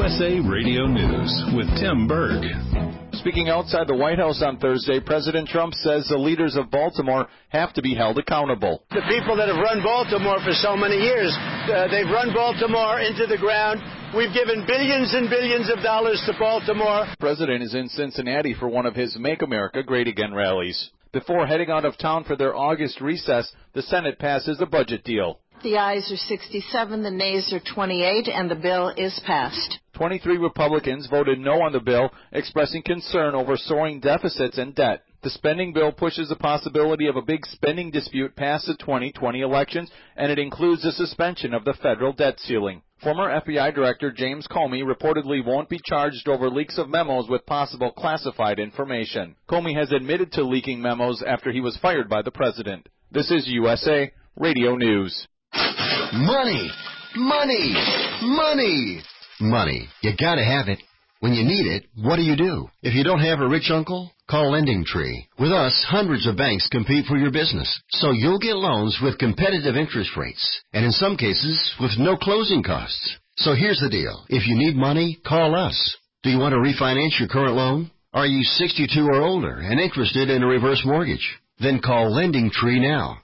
USA Radio News with Tim Berg. Speaking outside the White House on Thursday, President Trump says the leaders of Baltimore have to be held accountable. The people that have run Baltimore for so many years, they've run Baltimore into the ground. We've given billions and billions of dollars to Baltimore. The president is in Cincinnati for one of his Make America Great Again rallies. Before heading out of town for their August recess, the Senate passes a budget deal. The ayes are 67, the nays are 28, and the bill is passed. 23 Republicans voted no on the bill, expressing concern over soaring deficits and debt. The spending bill pushes the possibility of a big spending dispute past the 2020 elections, and it includes the suspension of the federal debt ceiling. Former FBI Director James Comey reportedly won't be charged over leaks of memos with possible classified information. Comey has admitted to leaking memos after he was fired by the president. This is USA Radio News. Money, money, money, money. You gotta have it. When you need it, what do? If you don't have a rich uncle, call LendingTree. With us, hundreds of banks compete for your business, so you'll get loans with competitive interest rates, and in some cases, with no closing costs. So here's the deal. If you need money, call us. Do you want to refinance your current loan? Are you 62 or older and interested in a reverse mortgage? Then call LendingTree now.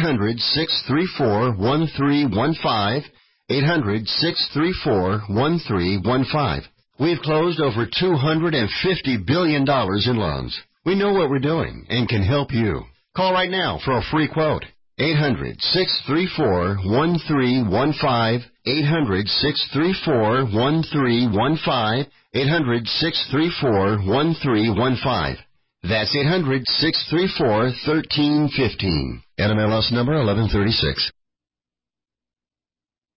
800-634-1315, 800-634-1315. We've closed over $250 billion in loans. We know what we're doing and can help you. Call right now for a free quote. 800-634-1315, 800-634-1315, 800-634-1315. That's 800-634-1315. NMLS number 1136.